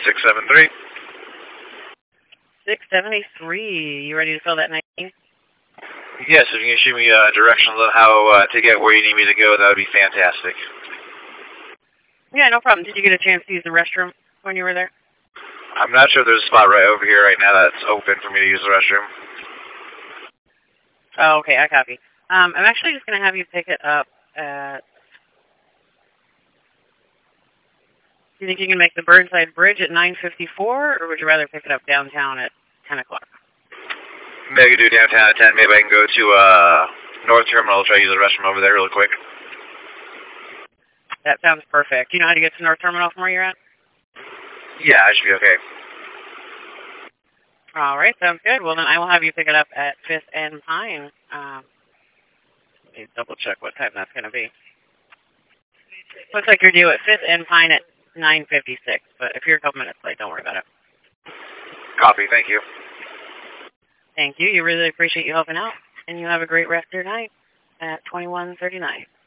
673. 673. You ready to fill that 19? Yes, if you can shoot me directions on how to get where you need me to go, that would be fantastic. Yeah, no problem. Did you get a chance to use the restroom when you were there? I'm not sure if there's a spot right over here right now that's open for me to use the restroom. Oh, okay, I copy. I'm actually just going to have you pick it up at... Do you think you can make the Burnside Bridge at 9:54, or would you rather pick it up downtown at 10 o'clock? Maybe I could do downtown at 10. Maybe I can go to North Terminal, try to use the restroom over there really quick. That sounds perfect. Do you know how to get to North Terminal from where you're at? Yeah, I should be okay. All right, sounds good. Well, then I will have you pick it up at 5th and Pine. Let me double check what time that's going to be. Looks like you're due at 5th and Pine at 9:56, but if you're a couple minutes late, don't worry about it. Copy, thank you. Thank you. You really appreciate you helping out, and you have a great rest of your night at 2139.